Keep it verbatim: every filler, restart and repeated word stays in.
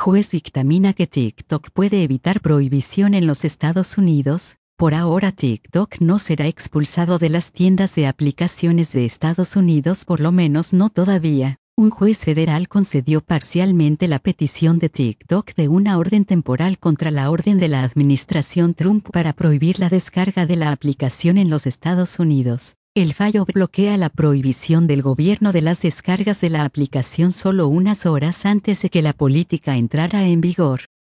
Juez dictamina que TikTok puede evitar prohibición en los Estados Unidos. Por ahora TikTok no será expulsado de las tiendas de aplicaciones de Estados Unidos, por lo menos no todavía. Un juez federal concedió parcialmente la petición de TikTok de una orden temporal contra la orden de la administración Trump para prohibir la descarga de la aplicación en los Estados Unidos. El fallo bloquea la prohibición del gobierno de las descargas de la aplicación solo unas horas antes de que la política entrara en vigor.